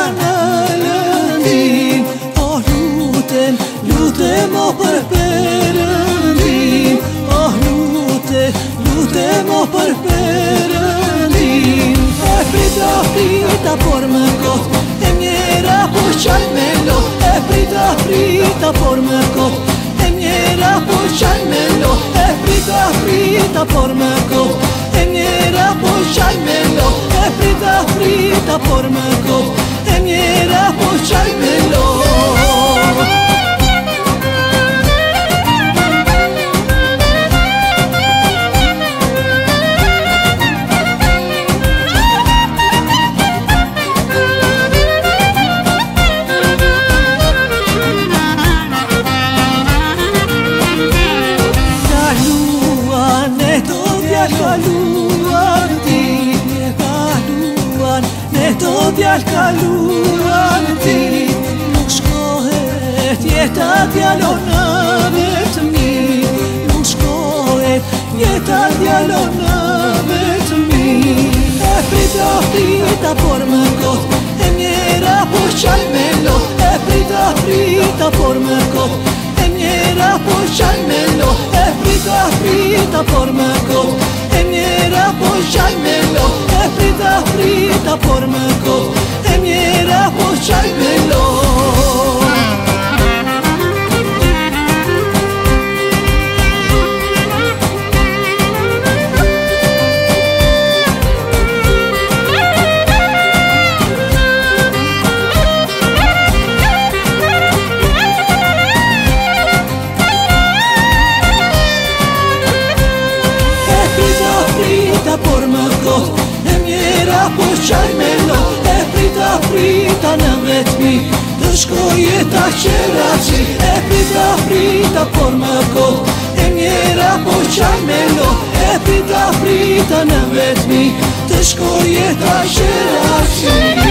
në lëndin. Oh lutem, lutem o për Perëndin. Oh lutem o për Perëndin. E frita por më kot, e mjera po qaj me lot. E frita por më kot, e mjera po qaj me lot. E frita por më kot, e mjera po qaj me lot. E frita por më kot, e mjera po qaj me lot. Kaluan ti, nuk shkohet jeta djalo në vetëmi. Nuk shkohet jeta djalo në vetëmi. E frita por më kot, e mjera po qaj me lot. E frita por më kot, e mjera po qaj me lot. E frita por më kot, e mjera po qaj me lot. E frita por më kot, e mjera po qaj me lot. Por më kot, e mjera po qaj me lot. E frita në vetëmi, të shkoj jeta qeraci. E frita por më kot, e mjera po qaj me lot. E frita në vetëmi, të shkoj jeta qeraci.